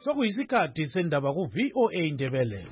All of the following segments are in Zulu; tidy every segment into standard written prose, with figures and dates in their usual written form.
Sokuyisikhathi sendaba ku VOA Indebele.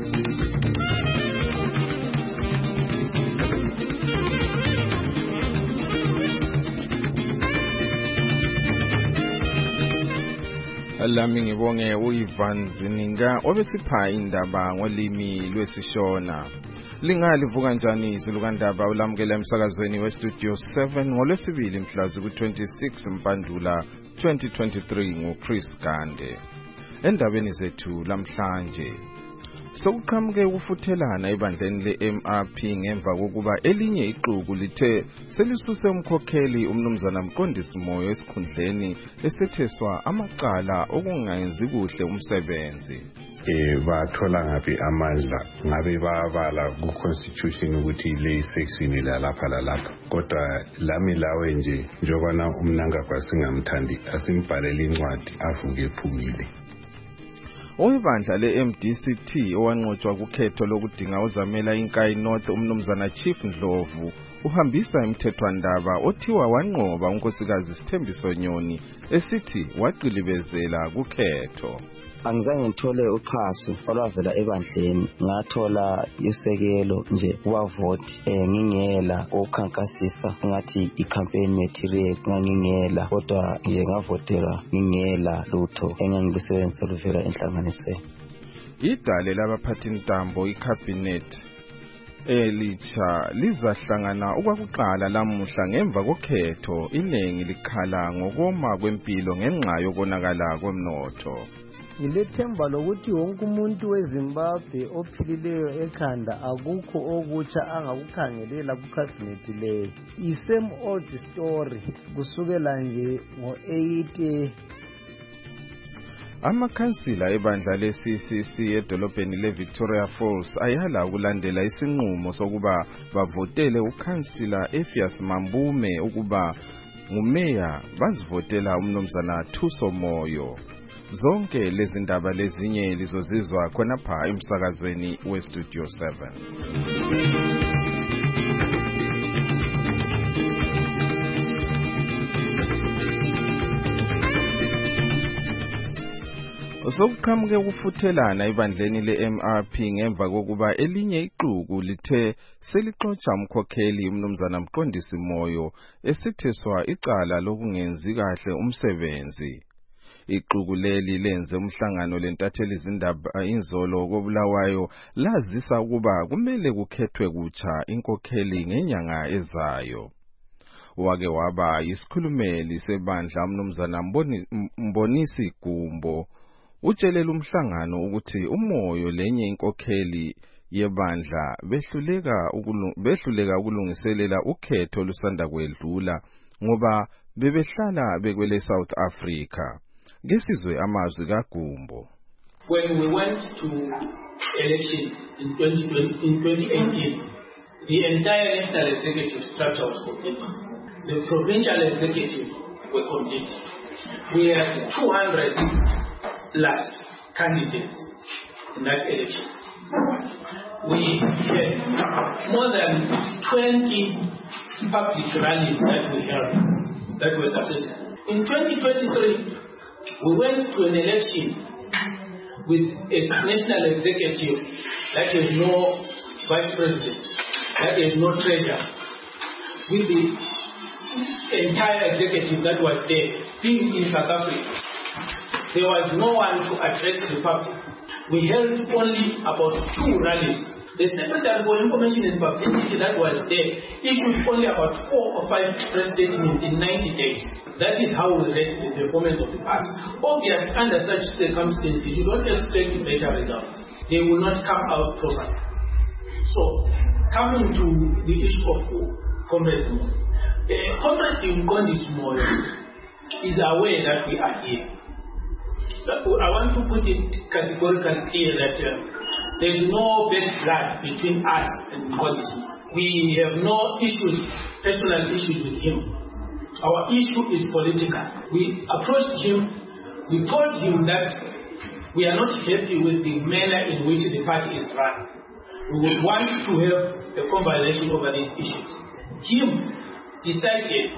Lami ngibonge uIvan Zininga obesipha indaba ngolimi lwesishona. Lingalivuka njani izulu kandaba ulamukela emsakazweni weStudio 7 ngolwesibili mhla ku-26 Mpandula 2023 nguChris Gande. Endabeni zethu lamhlanje sokuqhamuke ukufuthelana ebandleni leMRP ngemva kokuba elinye ixuku lithe selisuse umkhokheli umnumzana Mqondisi Moyo esikhundleni esetheswa amacala okungayenzi kuhle umsebenzi. Bathola ngabe amandla ngabe babala ku-constitution ukuthi le section lapha kodwa lami lawe nje njengona umnangagwa singamthandi asimbhalele incwadi avuke ephumile. Owebandla le-MDCT owanqotshwa kukhetho lokudinga uzamela iNkayi North umnumzana Chief Ndlovu uhambisa imthethwandaba othiwa wanqoba unkosikazi Sithembiso Nyoni esithi waqilibezela kukhetho. Angizange ngithole uchaso olwavela ebandleni, ngathola isekelo nje kubavoti ngingela ukhankasisa ngathi icampaign material ngingela, kodwa nje ngavotela ngingela lutho engangilisebenzisa luvela enhlanganisweni. Idale labaphathi ntambo icabinet elitsha lizahlangana okwakuqala lamuhla ngemva kokhetho iningi likhala ngokoma kwempilo ngenxa yokonakala komnotho. Ngilethemba lokuthi wonke umuntu weZimbabwe ophilileyo ekhanda akukho okutsha angakukhangelela kucabinet leyo. Same old story kusukela nje ngo-8. Amakhansila ebandla le-CCC edolobheni le-Victoria Falls ayala ukulandela isinqumo sokuba bavotele ukhansila Effias Mambume ukuba ngumeya bazivotela umnumzana Thuso Moyo. Zonke lezi ndaba lezinye lizozizwa khonapha emsakazweni weStudio 7. Sokuqhamuke ukufuthelana ebandleni leMRP ngemva kokuba elinye ixuku lithe selixotsha umkhokheli umnumzana Mqondisi Moyo esitheswa icala lokungenzi kahle umsebenzi. Ixuku leli lenze umhlangano lentatheli izindaba inzolo koBulawayo lazisa ukuba kumele kukhethwe kutsha inkokheli ngenyanga ezayo. Wake waba yisikhulumeli sebandla umnumzana Mbonisi Gumbo utshelela umhlangano ukuthi uMoyo lenye inkokheli yebandla behluleka ukulungiselela ukhetho lusanda kwedlula ngoba bebehlala bekwele South Africa. Ngesizwe amazwi kaGumbo. When we went to election in 2018, the entire national executive structure was complete. The provincial executive were complete. We had 200 plus candidates in that election. We had more than 20 public rallies that we held that were successful. In 2023, we went to an election with a national executive that has no vice president, that has no treasurer, with the entire executive that was there being in South Africa. There was no one to address the public. We held only about 2 rallies. The Secretary for Information and Publicity that was there issued only about 4 or 5 press statements in 90 days. That is how we read the performance of the party. Obviously, under such circumstances, you don't expect better results. They will not come out properly. So, coming to the issue of Comrade Moyo. Comrade Mqondisi Moyo is aware that we are here. I want to put it categorically clear that there is no bad blood between us and Mqondisi. We have no issues, personal issues with him. Our issue is political. We approached him, we told him that we are not happy with the manner in which the party is run. We would want to have a conversation over these issues. Him decided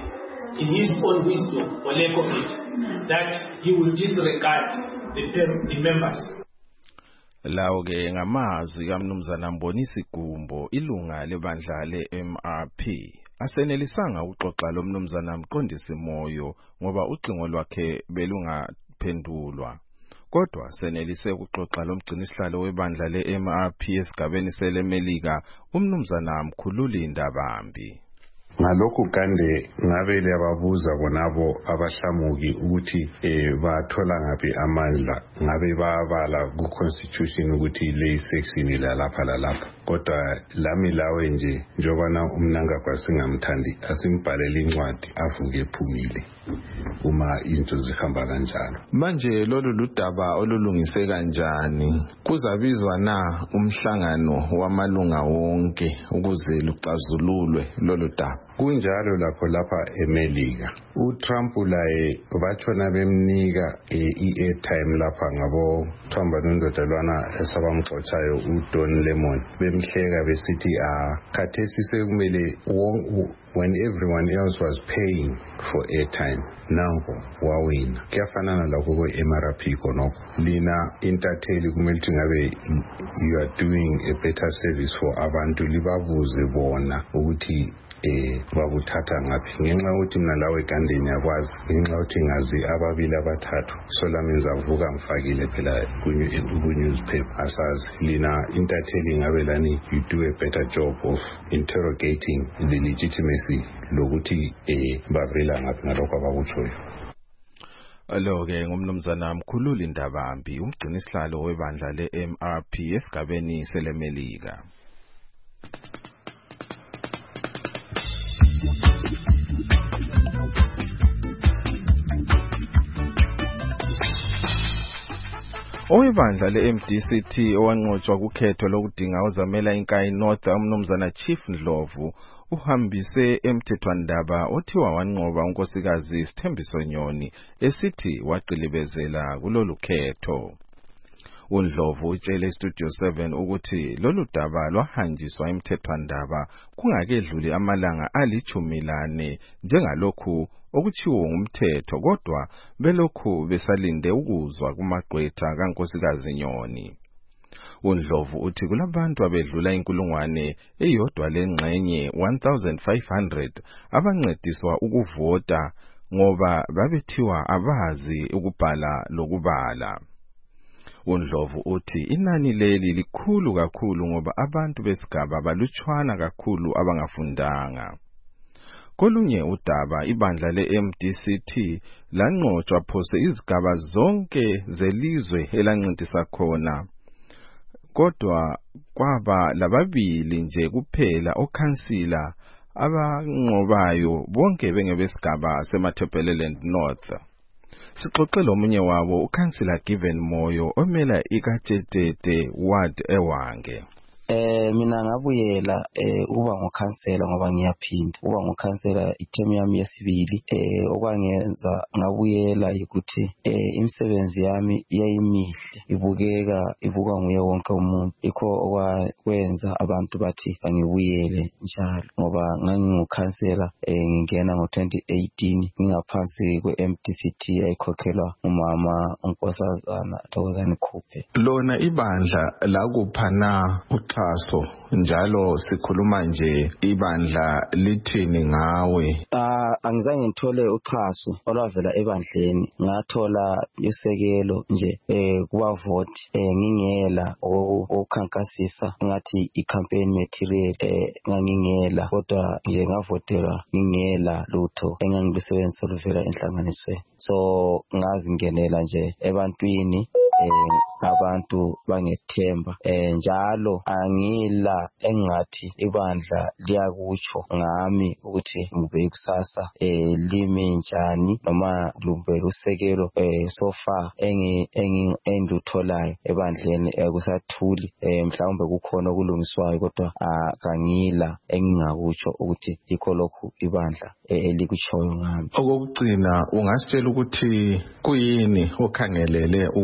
in his own wisdom or lack of it, that he will disregard the members. Lawo ke ngamazwi kaMnumzana Mbonisi Gumbo, ilunga lebandla le-MRP. Asenelisanga uxoxa lo Mnumzana Mqondisi Moyo ngoba ucingo lwakhe belungaphendulwa. Kodwa senelise ukuxoxa lo mgcinisihlalo webandla le-MRP esigabeni selemelika, uMnumzana Mkhululi Ndabambi. Ngalokhu kande ngabe liyababuza bonabo abahlamuki ukuthi bathola ngaphi amandla, ngabe babala ku constitution ukuthi le section lalapha lalapha. Kodwa lami lawe nje njobana umnangagwa singamthandi asimbhalele incwadi avuke ephumile uma into zihamba kanjalo. Manje lolu ludaba olulungise kanjani? Kuzabizwa na umhlangano wamalunga wonke ukuze luxazululwe lolu daba? Kunjalo lapha eMelika. uTrump laye batshona bemnika i-airtime lapha ngabo Thomba nondodalwana esabamxotshayo uDon Lemon. Bemhleka besithi khathesi sekumele when everyone else was paying for airtime, nango wawina. Kuyafanana lakho ko-MRP khonokho. Lina intatheli kumele ukuthi ngabe you are doing a better service for abantu, libabuze bona ukuthi bakuthatha ngaphi. Ngenxa yokuthi mina lawe kandeni yakwazi, ngenxa yokuthi ngazi ababili abathathu, so lami ngizavuka ngifakile phela ku-newspaper. Asazi lina intatheli ngabe lani you do a better job of interrogating the legitimacy lokuthi bavela ngaphi ngalokho abakutshoyo. Alo-ke ngumnumzana Mkhululi Ndabambi, umgcinisihlalo webandla le-MRP esigabeni selemelika. Owebandla le-MDCT owanqotshwa kukhetho lokudinga uzamela inkayi North uMnumzana Chief Ndlovu uhambise emthethwandaba othiwa wanqoba unkosikazi Sithembiso Nyoni esithi waqilibezela kulolu khetho. uNdlovu utshele iStudio 7 ukuthi lolu daba lwahanjiswa emthethwandaba kungakedluli amalanga ali-14 njengalokhu okutshiwo ngumthetho, kodwa belokhu besalinde ukuzwa kumagqwetha kankosikazi Nyoni. uNdlovu uthi kulabantu abedlula 1,500 abancediswa ukuvota ngoba babethiwa abazi ukubhala lokubala. uNdlovu uthi inani leli likhulu kakhulu ngoba abantu besigaba balutshwana kakhulu abangafundanga. Kolunye udaba ibandla le-MDCT lanqotshwa phose izigaba zonke zelizwe elancintisa khona, kodwa kwaba lababili nje kuphela okhansila abanqobayo bonke bengebesigaba seMatabeleland North. Sixoxele omunye wabo ukhansila Given Moyo omela ikaThetete ward eWange. Mina ngabuyela uba ngokhansela ngoba ngiyaphinda uba ngokhansela ithemu yami yesibili okwangenza ngabuyela ukuthi imisebenzi yami yayimihle ibuka nguye wonke umuntu, ikho okwenza abantu bathi angibuyele njalo ngoba ngangingukhansela ngingena ngo-2018 ngingaphansi kwe-MDCT ayikhokhelwa umama unkosazana Thokozani Khuphe. Lona ibandla lakuphana uxhaso njalo sikhuluma nje ibandla lithini ngawe? Angizange ngithole uxhaso olwavela ebandleni, ngathola usekelo nje kubavoti ngingela okukhankasisa ngathi i-campaign material ngangingela, kodwa nje ngavotela ngingela lutho engangilusebenzisa oluvela enhlanganisweni. So ngazingenela nje ebantwini abantu bangethemba njalo angila engathi ibandla liyakutsho ngami ukuthi ngibe kusasa limi njani noma lubele usekelo so far engilutholayo ebandleni kusathuli, mhlawumbe kukhona okulungiswayo kodwa akangila engingakutsho ukuthi yikho lokhu ibandla elikutshoyo ngami. Okugcina ungasitshela ukuthi kuyini okhangelele ukwenza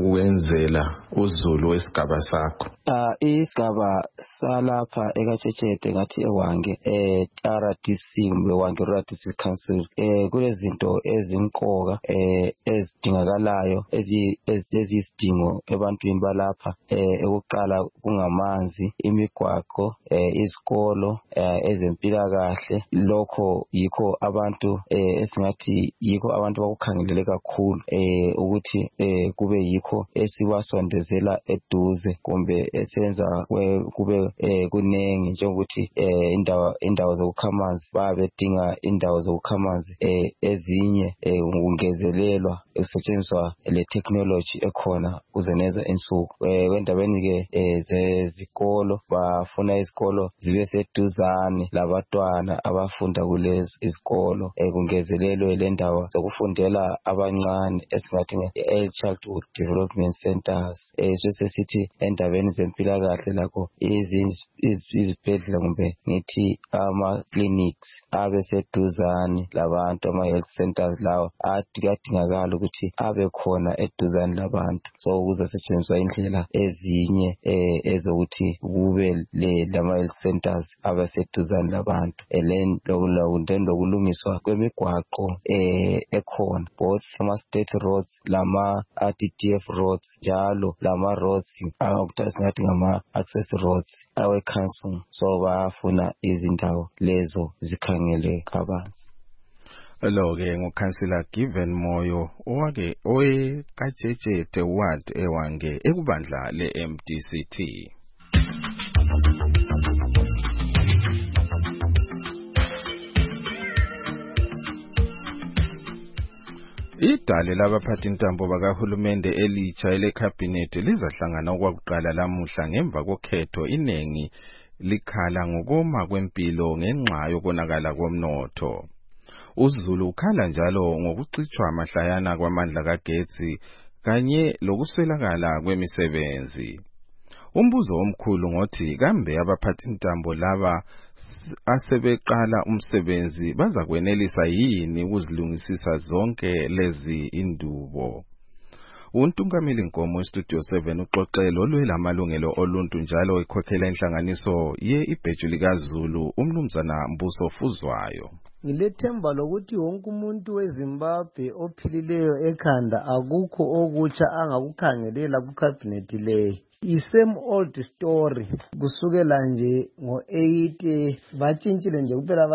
ungachazela uZulu wesigaba sakho? Isigaba salapha eKaTshetshethe ngathi eWange RDC kumbe Wange Rural District Council kulezinto ezimqoka ezidingakalayo eziyisidingo ebantwini balapha. Ukuqala kungamanzi, imigwaqo, izikolo, ezempilakahle. Lokho yikho abantu esingathi yikho abantu bakukhangelele kakhulu ukuthi kube yikho esiwasondezela eduze kumbe esenza kube kunengi njengokuthi indawo zokukhamanzi babedinga indawo zokukhamanzi ezinye ungezelelwa esetshenziswa le technology ekhona kuzeneza insuku. Kwendabeni ke zezikolo bafuna izikolo zibe seduzane labantwana abafunda kulezi izikolo. Kungezelelwe le ndawo zokufundela abancane esingathi early childhood development centers. Sesithi endabeni zempilakahle lakho izibhedlela kumbe ngithi ama-clinics abe seduzane labantu, ama-health centers lawo adingakala ukuthi abe khona eduzane labantu. So kuzasetshenziswa indlela ezinye ezokuthi kube lama-health centers abe seduzane labantu. Then lokulungiswa kwemigwaqo ekhona, both ama-state roads lama-RDDF roads, njalo lama-roads okuthiwa singathi ngama-access roads awe-council. So bayafuna izindawo lezo zikhangele kabanzi. Lo-ke ngukhansila Given Moyo oweKaTshetshethe ward eWange ekubandla le-MDCT. Idale labaphathi intambo bakahulumende elitsha elekhabhinethi lizahlangana okwakuqala lamuhla ngemva kokhetho. Iningi likhala ngokoma kwempilo ngenxa yokonakala komnotho. uZulu ukhala njalo ngokucitshwa amahlayana kwamandla kagetsi kanye lokuswelakala kwemisebenzi. Umbuzo omkhulu ngothi kambe abaphathi intambo laba asebeqala umsebenzi bazakwenelisa yini ukuzilungisisa zonke lezi indubo? Untungameli Nkomo Studio 7 uxoxelo lwelamalungelo oluntu njalo ekhokhela inhlanganiso ye-ibheju likaZulu umnumzana Mbuso Fuzwayo. Ngilethemba lokuthi wonke umuntu weZimbabwe ophilileyo ekhanda akukho okutsha angakukhangelela kukhabhinethi leyo. Same old story kusukela nje ngo-8 batshintshile nje kuphela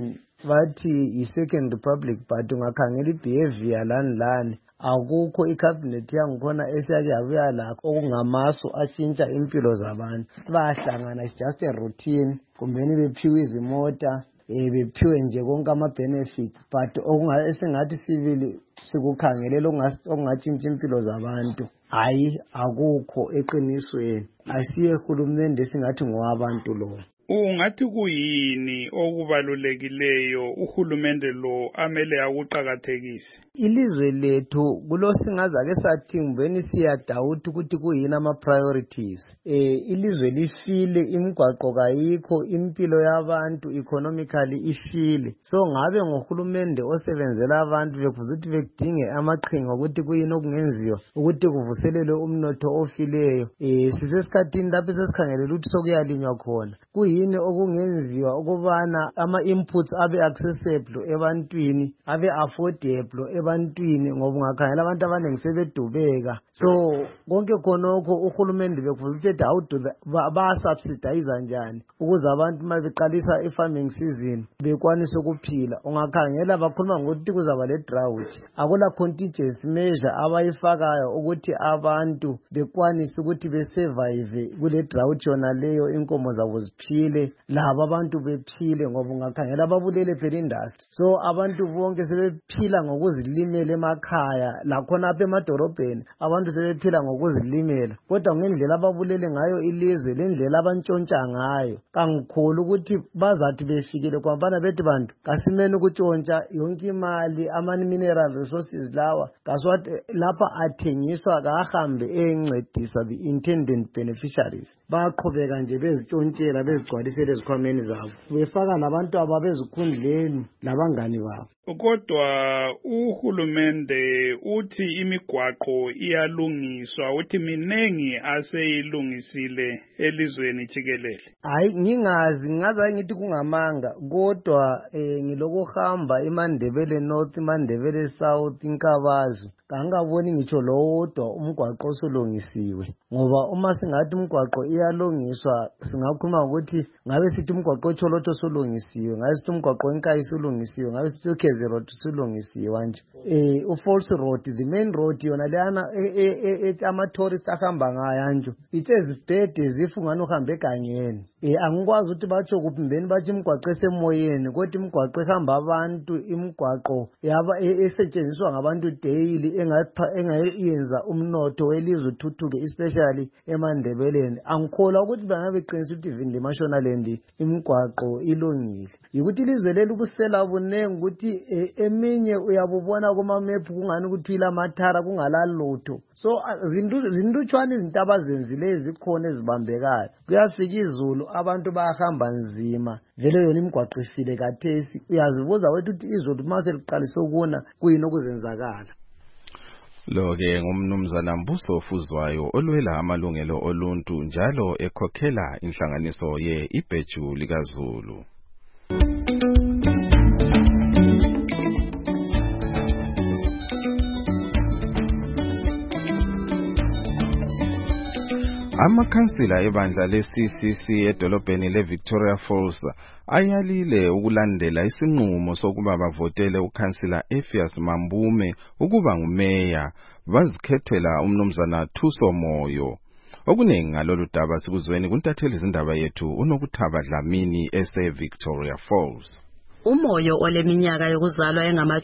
bathi i-Second Republic, but ungakhangela i-behavior lani akukho ikhabhinethi yangikhona esiyake yabuya lakho okungamasu atshintsha impilo zabantu. Bahlangana is just a routine, kumbeni bephiwe izimota bephiwe nje konke ama-benefits, but esingathi sibili sikukhangelela okungatshintsha impilo zabantu hayi akukho eqinisweni. Asiye hulumende singathi ngowabantu lo. Ungathi kuyini okubalulekileyo uhulumende lo amele akuqakathekise? Ilizwe lethu kulosingaza ke sathi ngibeni siyadawuthi ukuthi kuyini ama-priorities. Ilizwe lifile, imigwaqo kayikho, impilo yabantu economically ifile. So ngabe ngohulumende osebenzela abantu bekuze ukuthi bekudinge amaqhinga ukuthi kuyini okungenziwa ukuthi kuvuselelwe umnotho ofileyo. Sisesikhathini lapho sesikhangelela ukuthi sokuyalinywa khona. Kuyini okungenziwa ukubana ama-inputs abe accessible ebantwini, abe affordable ebantwini, ngoba ungakhangela abantu abaningi sebedubeka. So konke khonokho uhulumende bekufuze ukuthi how do ba-subsidize njani ukuze abantu uma beqalisa i-farming season bekwanise ukuphila. Ungakhangela bakhuluma ngokuthi kuzaba le-drought, akula contingency measure abayifakayo ukuthi abantu bekwanise ukuthi besurvive kule drought yona leyo, inkomo zabo ziphile, labo abantu bephile, ngoba ungakhangela ababulele phela industry. So abantu bonke sebephila ngokuzilimela emakhaya, lakhona apha emadolobheni abantu sebephila ngokuzilimela. Kodwa ngendlela ababulele ngayo ilizwe, lendlela abantshontsha ngayo, kangikhulu ukuthi bazathi befikile kwabana bethi bantu kasimeni ukutshontsha yonke imali, ama-mineral resources lawa kaswathi lapha athengiswa kahambe encedisa the intended beneficiaries. Baqhubeka nje bezitshontshela bezigcwalisele ezikhwameni zabo, befaka labantu ababezikhundleni labangani babo. Kodwa uhulumende uthi imigwaqo iyalungiswa, uthi minengi aseyilungisile elizweni jikelele. Hayi ngingazi ngithi kungamanga kodwa ngilokuhamba iMandebele North, iMandebele South, iNkabazo kangaboni ngitsho lodwa umgwaqo osulungisiwe, ngoba uma singathi umgwaqo iyalungiswa singakhuluma ukuthi ngabe sithi umgwaqo oCholotho usulungisiwe, ngabe sithi umgwaqo eNkayi usulungisiwe, ngabe sithi uKhezi Road usulungisiwe nje. uFalls Road, the main road yona leyana ama-tourist ahamba ngayo nje, it's as bad as if ungani uhambe egangeni. Angikwazi ukuthi batsho kuphindeni bathi imigwaqo esemoyeni, kodwa imigwaqo ehamba abantu, imigwaqo esetshenziswa ngabantu daily engayenza umnotho welizwe uthuthuke, especially eMandebeleni. Angikholwa ukuthi bangabe beqinisa ukuthi even leMashonaland imigwaqo ilungile. Yikuthi ilizwe leli kusela bunengi ukuthi eminye uyabubona kuma-map kungani ukuthi ilamathara kungalalutho. So zindutshwana izinto abazenzileyo ezikhona ezibambekayo. Kuyafika izulu abantu bayahamba nzima, vele yona imigwaqo ifile kathesi. Uyazibuza wethu ukuthi izulu mase liqalise ukuna kuyini okuzenzakala. Lo-ke ngumnumzana Mbuso Fuzwayo olwela amalungelo oluntu njalo ekhokhela inhlanganiso ye-Ibheju likaZulu. Amakhansila ebandla le-CCC edolobheni le-Victoria Falls ayalile ukulandela isinqumo sokuba bavotele ukhansila Ephias Mambume ukuba ngumeya, bazikhethela umnumzana Thuso Moyo. Okuningi ngalolu daba sikuzweni kuntatheli izindaba yethu uNokuthaba Dlamini ese-Victoria Falls. Umoyo oleminyaka yokuzalwa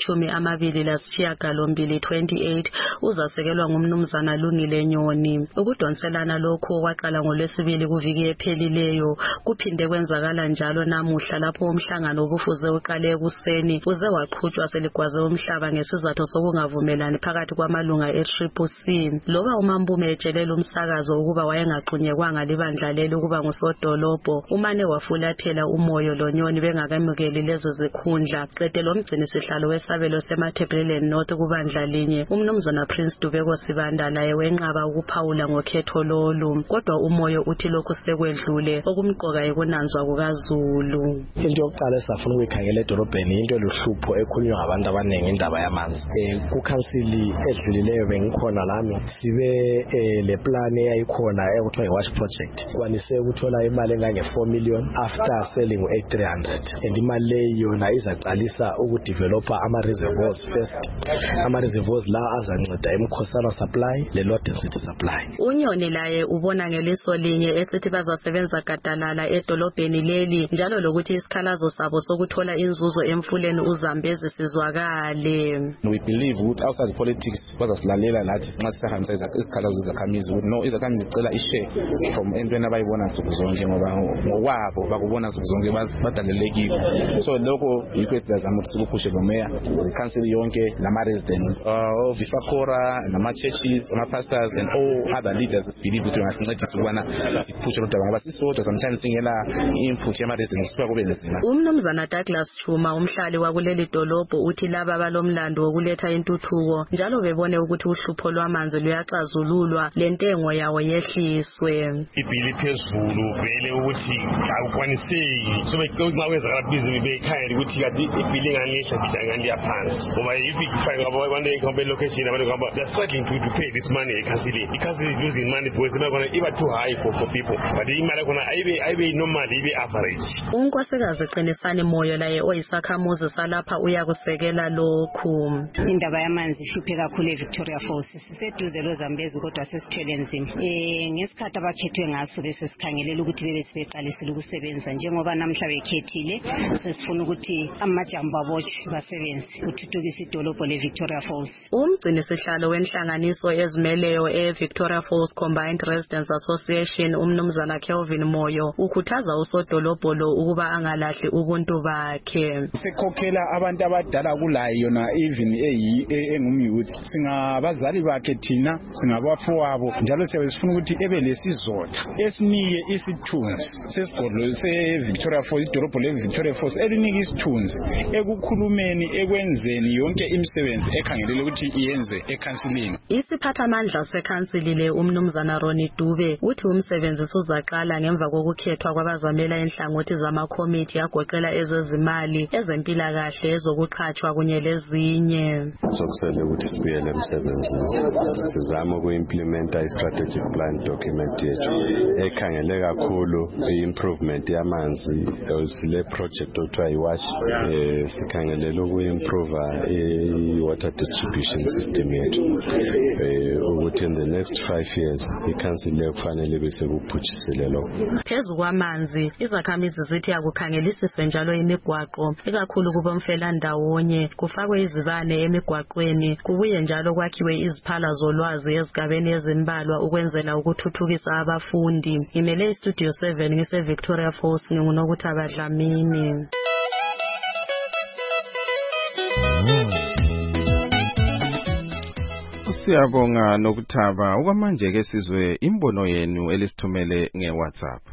engama-28 uzasekelwa ngumnumzana Lungile Nyoni. Ukudonselana lokho kwaqala ngoLwesibili kuviki ephelileyo, kuphinde kwenzakala njalo namuhla lapho umhlangano obufuze uqale ekuseni uze waqhutshwa seligwaze umhlaba ngesizathu sokungavumelani phakathi kwamalunga e-CCC. Loba uMambume etshelela umsakazo ukuba wayengaxunyekwanga libandla leli ukuba ngusodolobho, umane wafulathela uMoyo loNyoni bengakamukeli lezo zikhundla. Qede lo mgcini sihlalo wesabelo seMatabeleland North kubandla linye, umnumzana Prince Dubeko Sibanda laye wenqaba ukuphawula ngokhetho lolu. Kodwa uMoyo uthi lokhu sekwedlule, okumqoka ekunanzwa kukaZulu. Into yokuqala esafuna ukuyikhangela edolobheni into luhlupho ekhulunywa ngabantu abaningi indaba yamanzi. Kukhansili edlulileyo bengikhona lami sibe le plan eyayikhona ekuthiwa iWash Project. Kwanise ukuthola imali engange-4 million after selling u-800, and imali leyo yona izaqalisa ukudevelopa ama-reservoirs first. Ama-reservoirs la azanceda eMkhosana supply le-low density supply. uNyoni laye ubona ngeliso linye esithi bazasebenza gadalala edolobheni leli njalo lokuthi isikhalazo sabo sokuthola inzuzo emfuleni uZambezi sizwakale. We believe ukuthi outside politics bazasilalela lathi nxa sihambisa isikhalazo zakhamizi ukuthi no izakhamizi zicela ishare from entweni abayibona nsuku zonke ngoba ngokwabo bakubona nsuku zonke badalelekile. So lokho yikho esizama ukuthi sikuphushe lomeya ikhansili yonke lama-resident Vifakora nama-churches, ama-pastors and all other leaders believe ukuthi bangasincedisa ukubana siphushe lo daba ngoba sisodwa sometimes singela input yama-resident kusuka kube nzima. Umnumzana Douglas Chuma umhlali wakuleli dolobho uthi laba balomlando wokuletha intuthuko njalo bebone ukuthi uhlupho lwamanzi luyaxazululwa lentengo yawo yehliswe. Ibhili phezulu vele ukuthi akukwaniseki so nxa kwenzakala bhizi bekhaya ukuthi kade ibhili ngangehla bijangani yaphansi ngoba if ifike abantu ekhombe location abantu ngaba they are struggling to pay this money ekhasili is losing money because imali iba too high for people but imali khona ayibe normal ibe average. Unkosikazi Qinisani Moyo laye oyisakhamuzi salapha uyakusekela lokhu. Indaba yamanzi ihluphe kakhulu eVictoria Falls, siseduze loZambezi kodwa sesithwele nzima. Ngesikhathi abakhethwe ngaso bese sikhangelela ukuthi bebe sebeqalisile ukusebenza njengoba namhla bekhethile sesifuna ukuthi amajambo abotshwe basebenze uthuthukisa idolobho leVictoria Falls. Umgcini sihlalo wenhlanganiso ezimeleyo eVictoria Falls Combined Residents Association umnumzana Kelvin Moyo ukhuthaza usodolobho lo ukuba angalahli ubuntu bakhe. Sekhokhela abantu abadala kulayo yona even engumyouth singabazali bakhe thina singabafowabo njalo siyabesifuna ukuthi ebe lesizotha esinike isithunzi sesigodlo seVictoria Falls idolobho leVictoria Falls elinika ekunika isithunzi ekukhulumeni ekwenzeni yonke imisebenzi ekhangelele ukuthi iyenzwe ekhansilini. Isiphathamandla sekhansili umnumzana Ronnie Dube uthi umsebenzi uzaqala ngemva kokukhethwa kwabazamela inhlangothi zamakomiti agoqela ezezimali, ezempilakahle, ezokuqhatshwa kunye lezinye. Sokusele ukuthi sibuyele emsebenzini. Sizama ukuimplementa i-strategic plan document yethu ekhangele kakhulu i-improvement yamanzi. Sile project okuthiwa iWash sikhangelele ukuimprove i-water distribution system yethu. Ukuthi in the next 5 years ikhansile kufanele bese kuphutshisele lokho. Phezu kwamanzi, izakhamizi zithi akukhangelisiswe njalo imigwaqo, ikakhulu kubomfela ndawonye, kufakwe izibane emigwaqweni, kubuye njalo kwakhiwe iziphala zolwazi ezigabeni ezimbalwa ukwenzela ukuthuthukisa abafundi. Ngimele iStudio 7 ngise Victoria Falls nginguNokuthaba Dlamini. Siyabonga Nokuthaba. Okwamanje ke sizwe imbono yenu elisithumele ngeWhatsApp.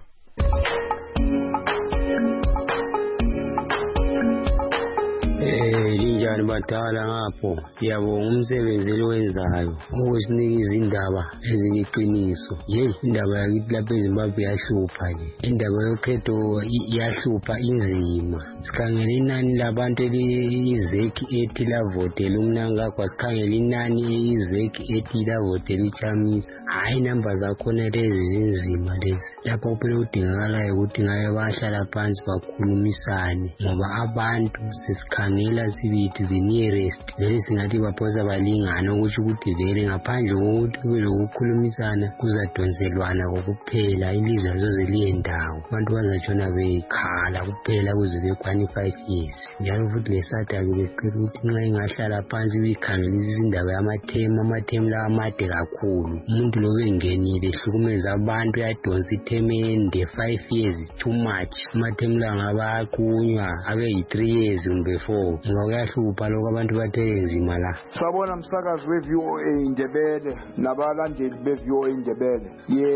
Linjani badala ngapho, siyabonga umsebenzi owenzayo ukusinika izindaba eziyiqiniso. Indaba yakithi lapha eZimbabwe yahlupha nje. Indaba yokhetho iyahlupha inzima. Sikhangela inani labantu elizeki ethi lavotela uMnangagwa, sikhangela inani izeki ethi lavotela uChamisa. Hayi namba zakhona lezi zinzima lezi. Lapha kuphela udingakalayo ukuthi ngabe bahlala phansi bakhulumisane, ngoba abantu sesikhangela sibithi the nearest vele singathi baphosa balingana, ukuthi ukuthi vele ngaphandle kokuthi kube lokukhulumisana kuzadonselwana kokuphela, ilizwe lizoze liyendawo, abantu bazatshona bekhala kuphela kuze bekwani 5 years. Njalo futhi lesatha-ke besicela ukuthi nxa ingahlala phansi bikhangelisa izindaba yamathemu lawa amade kakhulu. Umuntu lo bengenile ehlukumeza abantu, uyadonsa ithemu ende 5 years too much. Amathemu lawa ngabaqunywa abe yi3 years kumbe 4. Ngoba kuyahlupha lokho abantu bathe nzima la. Sabona umsakazi we-VOA Indebele nabalandeli be-VOA Indebele.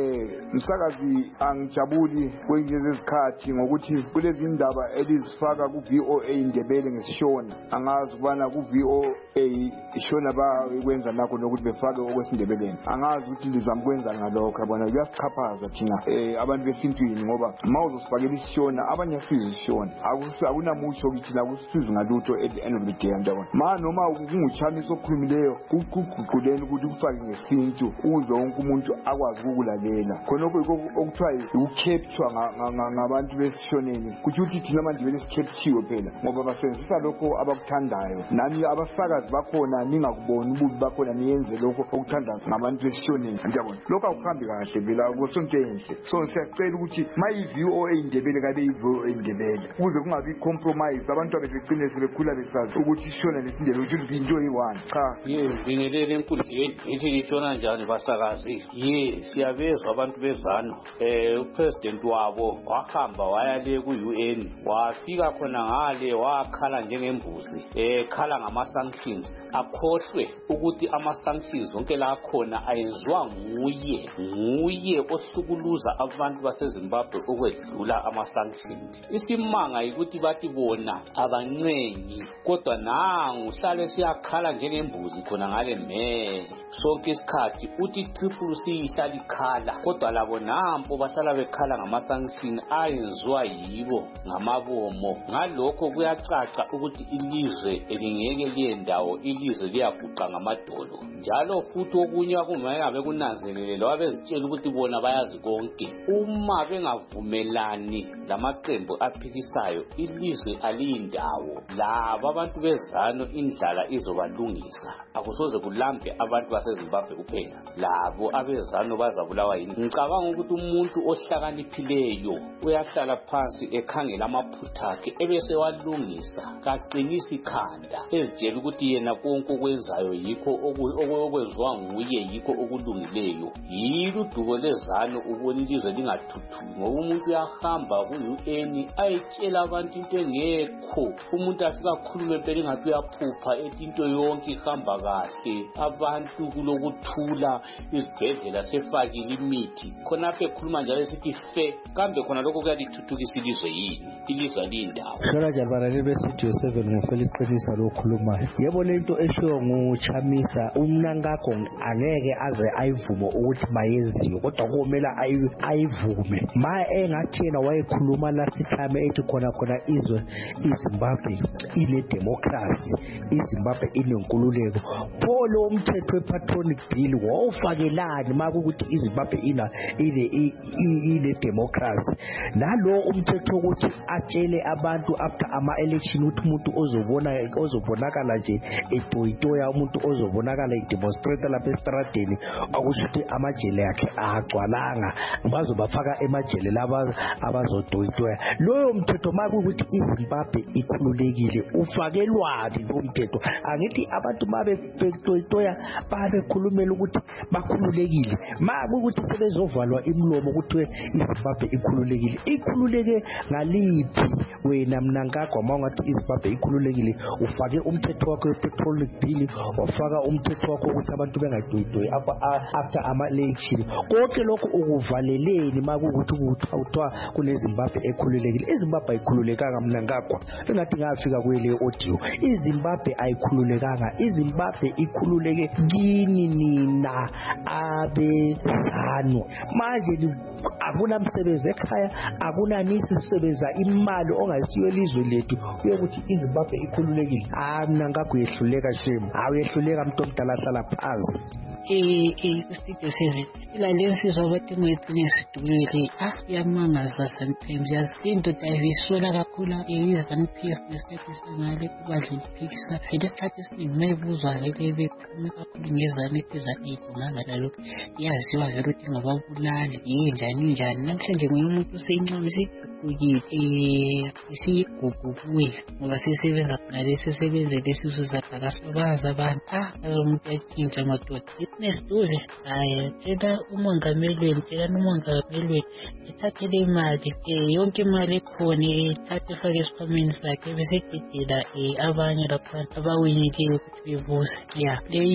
Umsakazi angijabuli kwenye zezikhathi ngokuthi kulezi indaba elizifaka ku-VOA Indebele ngesishona. Angazi ukubana ku-VOA ishona bakwenza nakho nokuthi befake okwesindebeleni. Angazi ukuthi lizamkwenza ngalokho yabona, kuyasichaphaza thina abantu besintwini, ngoba mawuzosifakela isishona abanye asize isishona. Akunamutsho ukuthi la kusisize ngalutho at the end of the day ndabona. Noma kunguChamisa okhulumileyo kuguquleni ukuthi kufake ngesintu ukuze wonke umuntu akwazi ukulalela. Khonokho okuthiwa ukupture ngabantu besishoneni, kuthi ukuthi thina manje vele sikepthiwe phela ngoba basebenzisa lokho abakuthandayo. Nani abasakazi bakhona ningakuboni ububi bakhona niyenze lokho okuthandwa ngabantu besishoneni ndabona. Lokho akuhambi kahle vela kusonto enhle. So siyacela ukuthi mayi-VOA Indebele kabe yi-VOA Indebele ukuze kungabi compromise, abantu abegcine sebekhula besazi ukuthi ishona nesindebele ukuthi into eyi-one. Cha ngibingelele enkundleni ithi litshona njani basakazi. Siyabezwa abantu bezano. Upresident wabo wahamba waya le ku-UN, wafika khona ngale wakhala njengembuzi, khala ngama-sanctions, akhohlwe ukuthi ama-sanctions wonke la khona ayenziwa nguye ohlukuluza abantu baseZimbabwe ukwedlula ama-sanctions. Isimanga yikuthi bathi bona abancenyi, kodwa nangu hlale siyakhala njengembuzi khona ngale sonke isikhathi. Uthi CCC ihlala ikhala, kodwa labo nampo bahlala bekhala ngama-sanctions ayenziwa yibo ngamabomo. Ngalokho kuyacaca ukuthi ilizwe elingeke liyendawo, ilizwe liyaguqa ngamadolo. Njalo futhi okunye akungabe kunanzelele wabezitshela ukuthi bona bayazi konke. Uma bengavumelani lamaqembu aphikisayo, ilizwe aliyindawo. Laba abantu bezano indlala izobalungisa. Akusoze kulambe abantu baseZimbabwe kuphela, labo abezano bazabulawa yini. Ngicabanga ukuthi umuntu ohlakaniphileyo uyahlala phansi ekhangela amaphutha akhe ebese walungisa, kaqinisa ikhanda, ezitshela ukuthi yena konke okwenzayo yikho okwenziwa nguye, yikho okulungileyo. Yilo udubo lezano ubona ilizwe lingathuthuki, ngoba umuntu uyahamba ku-UN ayitshela abantu into engekho. Umuntu afika akhulume selingathi uyaphupha ethi into yonke ihamba kahle abantu kulokuthula izibhedlela sefakile imithi khonapho ekhuluma njalo esithi fe kambe khona lokho kuyalithuthukisa ilizwe yini ilizwe liyindawo Shona jabalale bestudio 7 ngifela iqinisa lokhulumayo yebo lento eshiwo nguChamisa umnankakho angeke aze ayivume ukuthi mayenziwe kodwa komela ayivume ma engathi yena wayekhuluma last time ethi khona izwe iZimbabwe ine democracy iZimbabwe inenkululeko polo umthetho wepatronic bill wawufakelani makuthi iZimbabwe ine democracy nalo umthetho ukuthi atshele abantu after ama election ukuthi umuntu ozobonakala nje etoyitoya umuntu ozobonakala idemonstrate lapha estradeni akusho ukuthi amajele yakhe agcwalanga bazobafaka emajele laba abazotoyitoya loyo mthetho makuthi iZimbabwe ikhululekile ufakelwani lo mthetho angithi abantu betoyitoya babekhulumela ukuthi bakhululekile makuthi sebezovalwa imlomo ukuthi iZimbabwe ikhululeke ngaliphi wena mnankagwa mawungathi iZimbabwe ikhululekile ufake umthetho wakho wepetrol bill wafaka umthetho wakho ukuthi abantu bengayitoyitoyi after ama election konke lokho ukuvaleleni makuthi uthiwa kuneZimbabwe ekhululekile iZimbabwe ayikhululekanga mnankagwa engathi ngafika kwele audio iZimbabwe ayikhululekanga iZimbabwe ikhululeke kini nina abezanu manje akunamsebenzi ekhaya akunanisi sisebenza imali ongasiyo elizwe lethu uyokuthi iZimbabwe ikhululekile mnankagwa yehluleka shame awehluleka umuntu omdala hlala phansi Studio 7 ilandeni sizwa ukuthi ngesidumile yamangaza sometimes yasinto dayisola kakhulu izaniphiya ngesikhathi sangale kubadla iphikisa phela isikhathi esiningi mayibuzwa lebe khuluma kakhulu ngezane ezaneyidunganga lokho yaziwa vele ukuthi ngababulali njani namhlanje ngumuntu oseyincane sikugugile isigugubuye ngoba sisebenza khona lesisebenze lesizuzatha kasabaza abantu azomuntu yatshintsha amadoda nesitule tshela umongameli ethathele imali yonke imali ekhona ethathe efake esikhwameni sakhe besededela abanye laphansi abawinileyo ukuthi bebuze leyo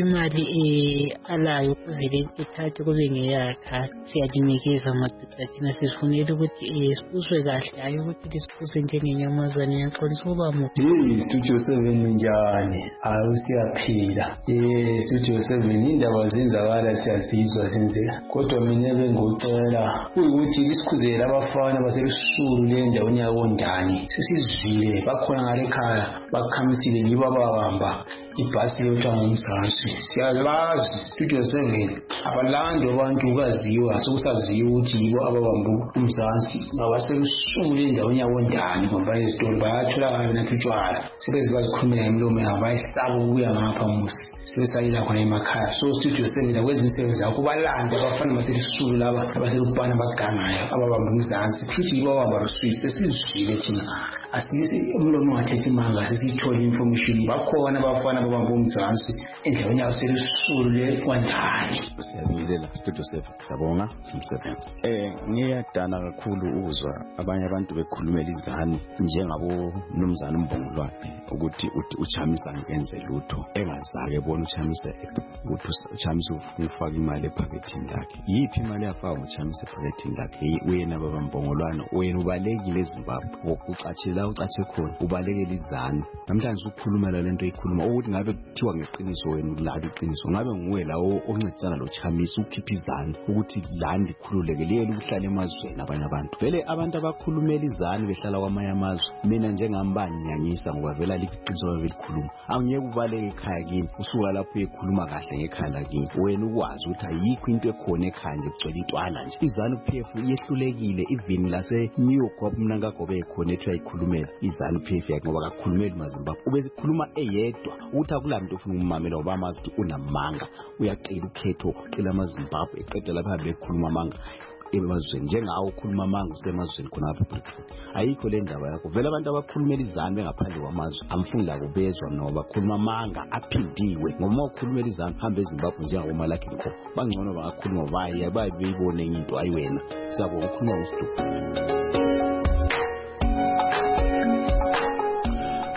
imali alayo kuvele ethathe kube ngeyakha siyalinikeza amadoda thina sizifunela ukuthi sibuzwe kahle hayi ukuthi lisibuzwe njengenyamazane yanxolisa ukuba muhle Studio 7 njani siyaphila Studio 7 indaba zenzakala siyazizwa senzeka kodwa mina bengocela ukuthi isikhuzele abafana baselusulu le ndaweni yakondani sesizwile bakhona ngale ekhaya bakhamisile yibo ababamba ibhasi yotha ngomzansi siyalazi Studio 7 abalando abantu ukaziwa sokusaziwa ukuthi yibo ababamba umzansi abaselusulu endaweni yakondani ngoba izitori bayatholakala nathutshwala sebezibazikhulumela imilomo yabo bayisaba ukuya ngapha musi sebesayila khona emakhaya so Studio 7 kwezinsebenzi zakho balanda abafana baselusulu laba abaselubhana bagangayo ababamba umzansi futhi yibo ababamba ruswisi sesizwile thina asiyisi umlomo ungathethe imanga sesithola information bakhona abafana babamba umzansi endaweni yaselusulu le kwandani siyabilela Studio 7 sabonga umsebenzi ngiyadana kakhulu ukuzwa abanye abantu bekhulumela izani njengabo nomzana umbongolwane ukuthi uChamisa ngenze lutho engazake bona uChamisa ukuthi uChamisa ufaka imali ephakethini lakhe yiphi imali yafaka uChamisa ephakethini lakhe uyena baba Mbongolwane uyena ubalekile eZimbabwe ucatshe khona ubalekele izani namhlanje ukukhulumela lento eyikhuluma ukuthi ngabe kuthiwa ngeqiniso wena ulala iqiniso ngabe nguwe lawo oncedisana loChamisa ukhipha izani ukuthi lani likhululeke liyele ukuhlala emazweni abanye abantu vele abantu abakhulumela izani behlala kwamanye amazwe mina njengambani nyanyisa ngoba vela liqiniso belikhuluma angiyeke ubaleke ekhaya kini usuka lapho uyekhuluma kahle ngekhaya lakini wena ukwazi ukuthi ayikho into ekhona ekhaya nje kugcwele intwala nje izani PF yehlulekile even lase New York wabumnankakho bekhona ethi ayikhulumela izani PF yakhe ngoba akakhulumeli maZimbabwe ubesikhuluma eyedwa ukuthi akulamntu ofuna ukumamela ngoba amazi ukuthi unamanga uyaqela ukhetho qela maZimbabwe eqeda lapha bekhuluma amanga emazweni njengawo ukhuluma amanga usemazweni khona lapha eBritain ayikho le ndaba yakho vele abantu abakhulumela izani bengaphandle kwamazwe amfuni la kubezwa noma bakhuluma amanga aphindiwe ngoma ukhulumela izani hamba eZimbabwe njengabo Malaki Nko bangcono bangakhuluma baye beyibone into ayiwena siyabonga ukukhuluma uStudio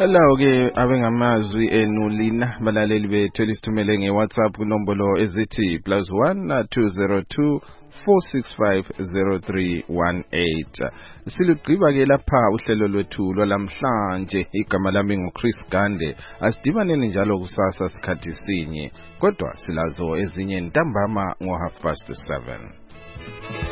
Hello ke abengamazwi enulina balaleli bethu elisithumele ngeWhatsApp kunombolo ezithi +1 202 465 0318. Silugqiba ke lapha uhlelo lwethu lwalamhlanje. Igama lami nguChris Gande. Asidibaneni njalo kusasa sikhathi sinye. Kodwa silazo ezinye ntambama ngo 7:30.